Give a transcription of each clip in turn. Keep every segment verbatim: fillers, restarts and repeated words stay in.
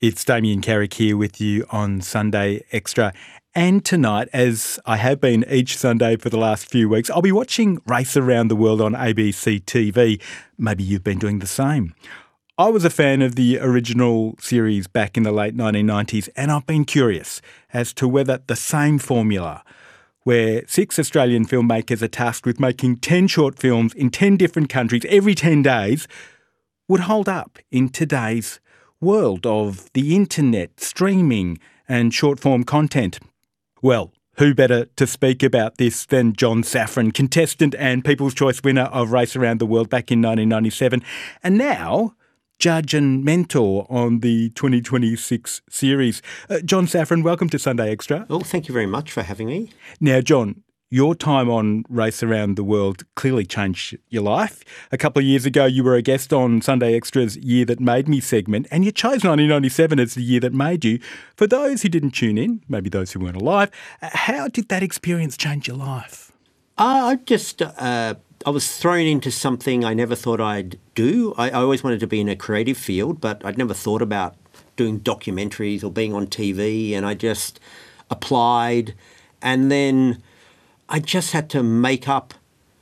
It's Damien Carrick here with you on Sunday Extra. And tonight, as I have been each Sunday for the last few weeks, I'll be watching Race Around the World on A B C T V. Maybe you've been doing the same. I was a fan of the original series back in the late nineteen nineties, and I've been curious as to whether the same formula, where six Australian filmmakers are tasked with making ten short films in ten different countries every ten days, would hold up in today's world of the internet, streaming and short-form content. Well, who better to speak about this than John Safran, contestant and People's Choice winner of Race Around the World back in nineteen ninety-seven, and now judge and mentor on the twenty twenty-six series. Uh, John Safran, welcome to Sunday Extra. Oh, thank you very much for having me. Now, John, your time on Race Around the World clearly changed your life. A couple of years ago, you were a guest on Sunday Extra's Year That Made Me segment, and you chose nineteen ninety-seven as the year that made you. For those who didn't tune in, maybe those who weren't alive, how did that experience change your life? Uh, I just, uh, I was thrown into something I never thought I'd do. I, I always wanted to be in a creative field, but I'd never thought about doing documentaries or being on T V, and I just applied, and then I just had to make up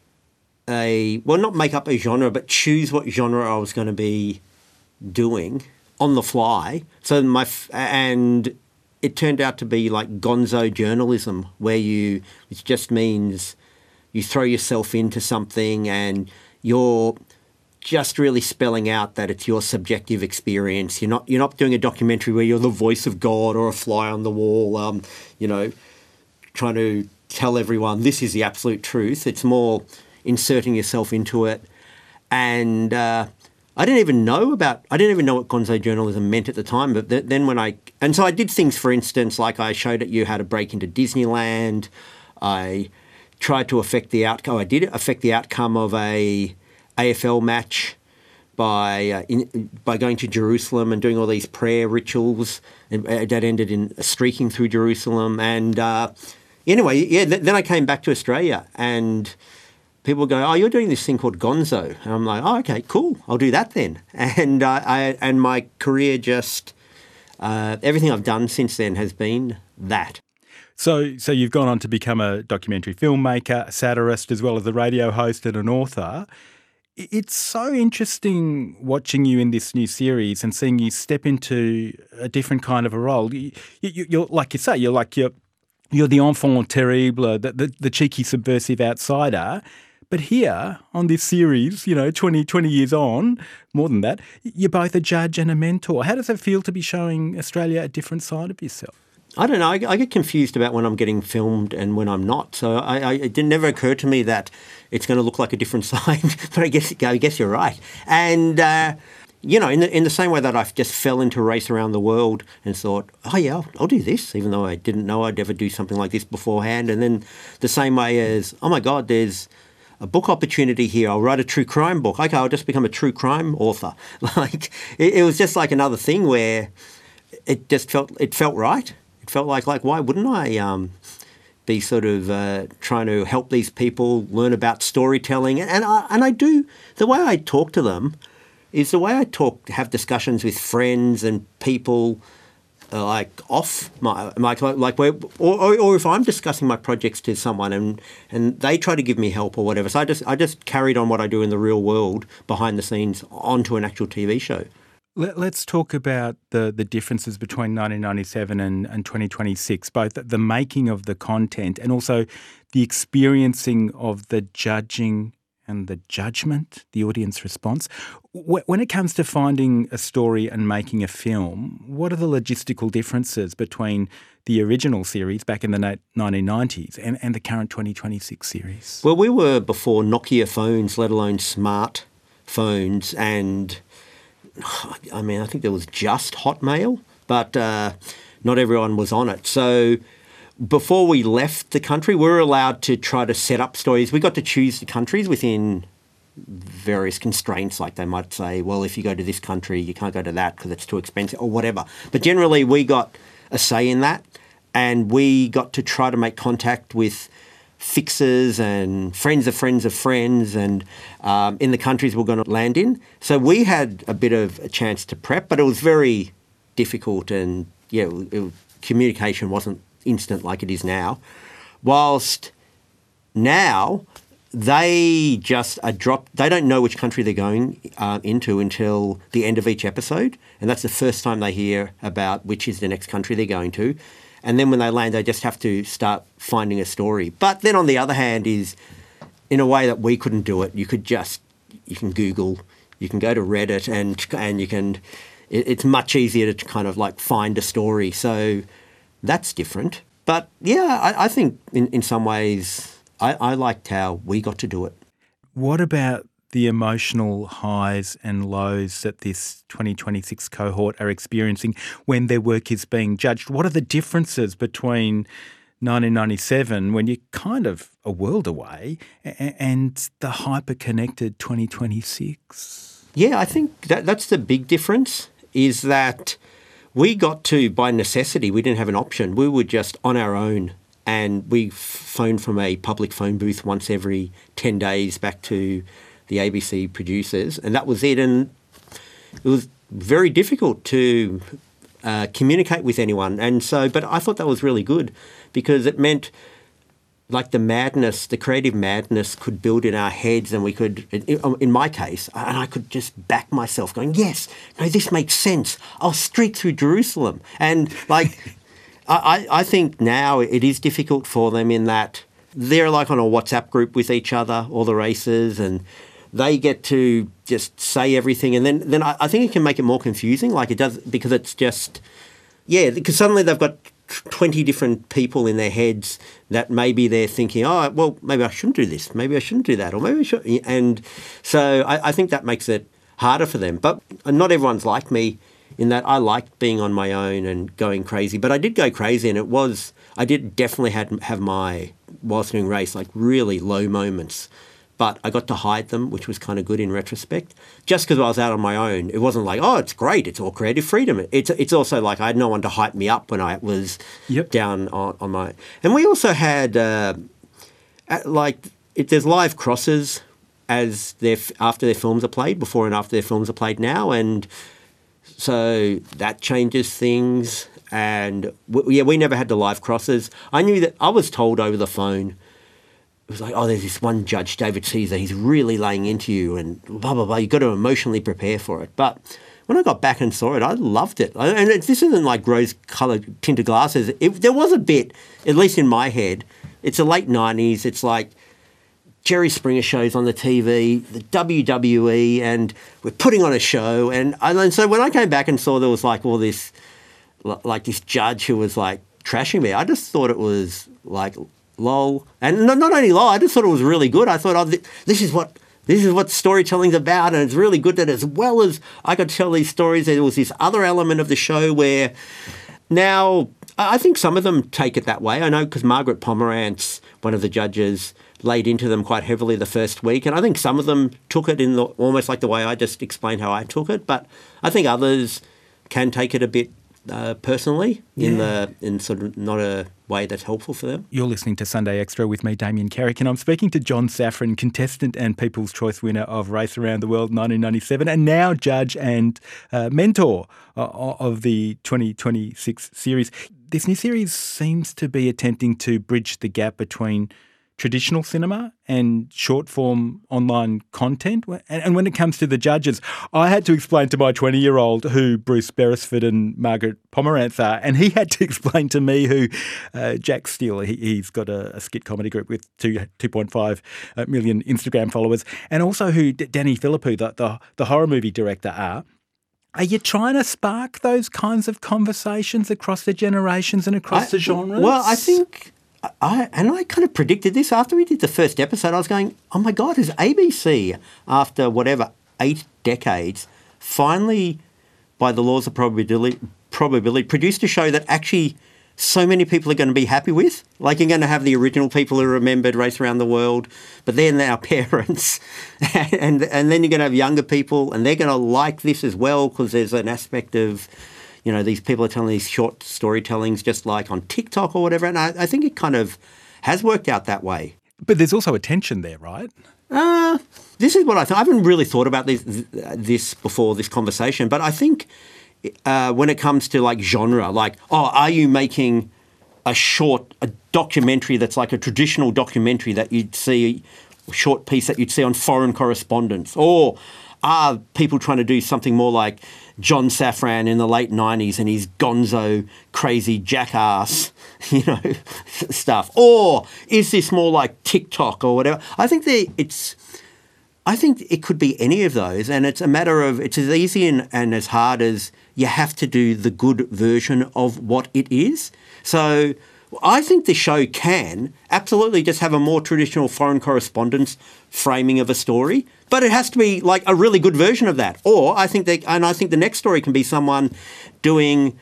a, well, not make up a genre, but choose what genre I was going to be doing on the fly. So my, and it turned out to be like gonzo journalism, where you, which just means you throw yourself into something and you're just really spelling out that it's your subjective experience. You're not, you're not doing a documentary where you're the voice of God or a fly on the wall, um, you know, trying to tell everyone this is the absolute truth. It's more inserting yourself into it. And uh, I didn't even know about, I didn't even know what gonzo journalism meant at the time. But th- then when I, and so I did things, for instance, like I showed you how to break into Disneyland. I tried to affect the outcome, I did affect the outcome of a A F L match by uh, in, by going to Jerusalem and doing all these prayer rituals, and uh, that ended in streaking through Jerusalem. And uh, Anyway, yeah, th- then I came back to Australia and people go, oh, you're doing this thing called gonzo. And I'm like, oh, okay, cool. I'll do that then. And uh, I and my career just, uh, everything I've done since then has been that. So so you've gone on to become a documentary filmmaker, a satirist, as well as a radio host and an author. It's so interesting watching you in this new series and seeing you step into a different kind of a role. You, you, you're, like you say, you're like you're, You're the enfant terrible, the, the, the cheeky subversive outsider. But here on this series, you know, twenty, twenty years on, more than that, you're both a judge and a mentor. How does it feel to be showing Australia a different side of yourself? I don't know. I, I get confused about when I'm getting filmed and when I'm not. So I, I, it didn't never occur to me that it's going to look like a different side. But I guess I guess you're right. And uh, you know, in the in the same way that I just fell into Race Around the World and thought, oh yeah, I'll, I'll do this, even though I didn't know I'd ever do something like this beforehand. And then the same way as, oh my God, there's a book opportunity here. I'll write a true crime book. Okay, I'll just become a true crime author. Like it, it was just like another thing where it just felt it felt right. It felt like like why wouldn't I um, be sort of uh, trying to help these people learn about storytelling? And I, and I do the way I talk to them. Is the way I talk, have discussions with friends and people, uh, like off my, like, like where, or, or, or if I'm discussing my projects to someone and, and they try to give me help or whatever. So I just, I just carried on what I do in the real world behind the scenes onto an actual T V show. Let, let's talk about the, the differences between nineteen ninety-seven and, and twenty twenty-six, both the making of the content and also the experiencing of the judging and the judgment, the audience response. When it comes to finding a story and making a film, what are the logistical differences between the original series back in the nineteen nineties and, and the current twenty twenty-six series? Well, we were before Nokia phones, let alone smart phones. And I mean, I think there was just Hotmail, but uh, not everyone was on it. So before we left the country, we were allowed to try to set up stories. We got to choose the countries within various constraints, like they might say, well, if you go to this country, you can't go to that because it's too expensive or whatever. But generally, we got a say in that, and we got to try to make contact with fixers and friends of friends of friends and um, in the countries we're going to land in. So we had a bit of a chance to prep, but it was very difficult, and yeah, it, it, communication wasn't instant like it is now. Whilst now they just are dropped. They don't know which country they're going uh, into until the end of each episode, and that's the first time they hear about which is the next country they're going to. And then when they land, they just have to start finding a story. But then on the other hand is, in a way that we couldn't do it, you could just, you can Google, you can go to Reddit, and and you can, it, it's much easier to kind of like find a story. So that's different. But yeah, I, I think in, in some ways, I, I liked how we got to do it. What about the emotional highs and lows that this twenty twenty-six cohort are experiencing when their work is being judged? What are the differences between nineteen ninety-seven, when you're kind of a world away, and the hyper-connected twenty twenty-six? Yeah, I think that that's the big difference, is that we got to, by necessity, we didn't have an option. We were just on our own. And we phoned from a public phone booth once every ten days back to the A B C producers, and that was it. And it was very difficult to uh, communicate with anyone. And so, but I thought that was really good, because it meant like the madness, the creative madness could build in our heads, and we could, in my case, and I could just back myself going, yes, no, this makes sense. I'll streak through Jerusalem. And like... I, I think now it is difficult for them in that they're like on a WhatsApp group with each other, all the races, and they get to just say everything. And then, then I, I think it can make it more confusing, like it does, because it's just, yeah, because suddenly they've got twenty different people in their heads that maybe they're thinking, oh, well, maybe I shouldn't do this, maybe I shouldn't do that, or maybe I should. And so I, I think that makes it harder for them. But not everyone's like me, in that I liked being on my own and going crazy. But I did go crazy, and it was, I did definitely had, have my, whilst doing race, like really low moments. But I got to hide them, which was kind of good in retrospect. Just because I was out on my own, it wasn't like, oh, it's great, it's all creative freedom. It's it's also like I had no one to hype me up when I was yep. down on, on my... And we also had, uh, like, if there's live crosses as their, after their films are played, before and after their films are played now, and... So that changes things, and we, yeah, we never had the live crosses. I knew that, I was told over the phone, it was like, oh, there's this one judge, David Caesar, he's really laying into you, and blah, blah, blah, you've got to emotionally prepare for it. But when I got back and saw it, I loved it. And it, this isn't like rose-coloured tinted glasses. It, there was a bit, at least in my head, it's the late nineties, it's like, Jerry Springer shows on the T V, the W W E, and we're putting on a show. And, and so when I came back and saw there was like all this, like this judge who was like trashing me, I just thought it was like lol. And not, not only lol, I just thought it was really good. I thought, oh, this is what this is what storytelling's about, and it's really good that as well as I could tell these stories, there was this other element of the show where now I think some of them take it that way. I know because Margaret Pomerantz, one of the judges, laid into them quite heavily the first week, and I think some of them took it in the, almost like the way I just explained how I took it, but I think others can take it a bit uh, personally in yeah. the in sort of not a way that's helpful for them. You're listening to Sunday Extra with me, Damien Carrick, and I'm speaking to John Safran, contestant and People's Choice winner of Race Around the World nineteen ninety-seven, and now judge and uh, mentor uh, of the twenty twenty-six series. This new series seems to be attempting to bridge the gap between traditional cinema and short-form online content. And when it comes to the judges, I had to explain to my twenty-year-old who Bruce Beresford and Margaret Pomerantz are, and he had to explain to me who uh, Jack Steele, he, he's got a, a skit comedy group with two, two point five million Instagram followers, and also who D- Danny Philippou, the, the, the horror movie director, are. Are you trying to spark those kinds of conversations across the generations and across I, the genres? Well, I think... I, and I kind of predicted this after we did the first episode. I was going, oh my God, is A B C, after whatever, eight decades, finally, by the laws of probability, probability, produced a show that actually so many people are going to be happy with? Like, you're going to have the original people who remembered Race Around the World, but they're now parents. and, and then you're going to have younger people, and they're going to like this as well, because there's an aspect of... You know, these people are telling these short storytellings just like on TikTok or whatever, and I, I think it kind of has worked out that way. But there's also a tension there, right? Uh, this is what I think. I haven't really thought about this, this before this conversation, but I think uh, when it comes to like genre, like, oh, are you making a short, a documentary that's like a traditional documentary that you'd see, a short piece that you'd see on Foreign Correspondence? Or are people trying to do something more like John Safran in the late nineties and his gonzo, crazy jackass, you know, stuff? Or is this more like TikTok or whatever? I think they, it's, I think it could be any of those, and it's a matter of, it's as easy and, and as hard as you have to do the good version of what it is. So I think the show can absolutely just have a more traditional Foreign Correspondence framing of a story, but it has to be like a really good version of that. Or I think they, and I think the next story can be someone doing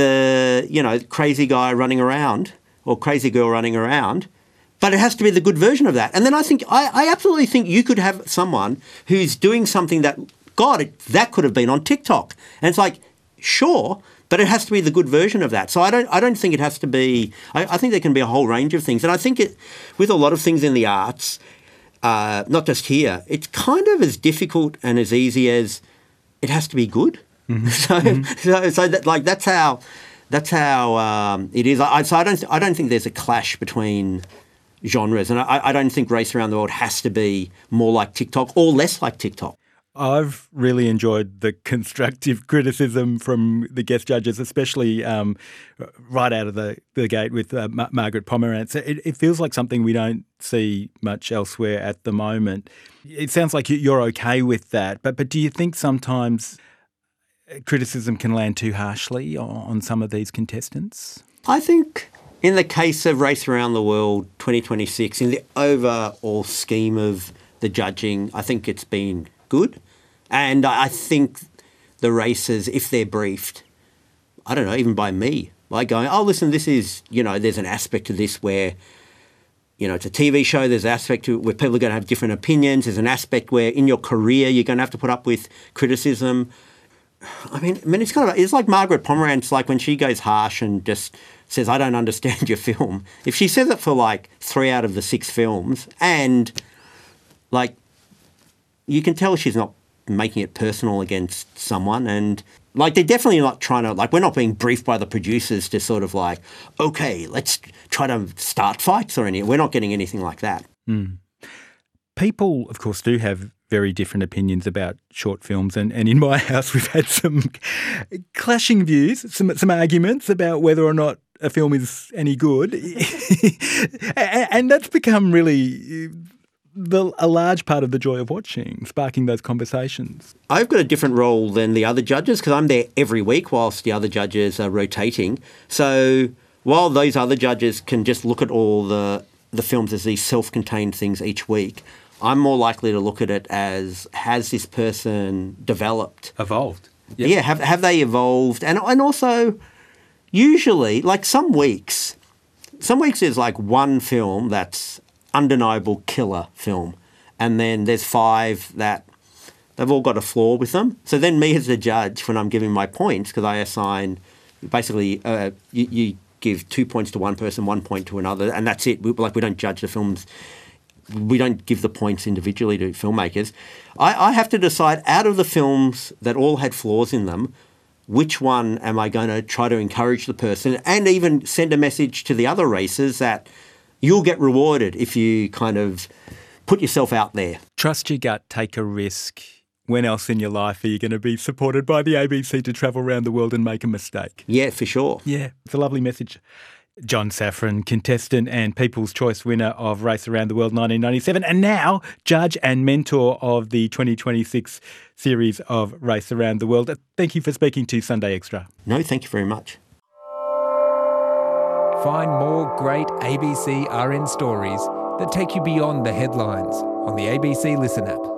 the, you know, crazy guy running around or crazy girl running around, but it has to be the good version of that. And then I think, I, I absolutely think you could have someone who's doing something that, God, it, that could have been on TikTok. And it's like, sure, but it has to be the good version of that. So I don't I don't think it has to be, I, I think there can be a whole range of things. And I think it, with a lot of things in the arts, uh, not just here, it's kind of as difficult and as easy as it has to be good. Mm-hmm. So, mm-hmm. so, so that, like, that's how, that's how um, it is. I, so I don't, I don't think there's a clash between genres. And I, I don't think Race Around the World has to be more like TikTok or less like TikTok. I've really enjoyed the constructive criticism from the guest judges, especially um, right out of the, the gate with uh, Ma- Margaret Pomerantz. It, it feels like something we don't see much elsewhere at the moment. It sounds like you're okay with that, but but do you think sometimes criticism can land too harshly on, on some of these contestants? I think in the case of Race Around the World twenty twenty-six, in the overall scheme of the judging, I think it's been good. And I think the races, if they're briefed, I don't know, even by me, like going, oh, listen, this is, you know, there's an aspect to this where, you know, it's a T V show, there's an aspect to where people are going to have different opinions, there's an aspect where in your career you're going to have to put up with criticism. I mean, I mean, it's kind of, it's like Margaret Pomerantz, like when she goes harsh and just says, I don't understand your film. If she says it for like three out of the six films and like, you can tell she's not making it personal against someone, and like they're definitely not trying to, like, we're not being briefed by the producers to sort of like, okay, let's try to start fights or anything. We're not getting anything like that. Mm. People, of course, do have very different opinions about short films, and, and in my house we've had some clashing views, some some arguments about whether or not a film is any good. and, and that's become really The, a large part of the joy of watching, sparking those conversations. I've got a different role than the other judges because I'm there every week whilst the other judges are rotating. So while those other judges can just look at all the, the films as these self-contained things each week, I'm more likely to look at it as, has this person developed? Evolved. Yep. Yeah, have have they evolved? And and also, usually, like some weeks, some weeks there's like one film that's undeniable killer film, and then there's five that they've all got a flaw with them. So then me as a judge, when I'm giving my points, because I assign basically uh, you, you give two points to one person, one point to another, and that's it. We, like we don't judge the films, we don't give the points individually to filmmakers. I, I have to decide out of the films that all had flaws in them, which one am I going to try to encourage the person, and even send a message to the other races that you'll get rewarded if you kind of put yourself out there. Trust your gut, take a risk. When else in your life are you going to be supported by the A B C to travel around the world and make a mistake? Yeah, for sure. Yeah, it's a lovely message. John Safran, contestant and People's Choice winner of Race Around the World nineteen ninety-seven, and now judge and mentor of the twenty twenty-six series of Race Around the World. Thank you for speaking to Sunday Extra. No, thank you very much. Find more great A B C R N stories that take you beyond the headlines on the A B C Listen app.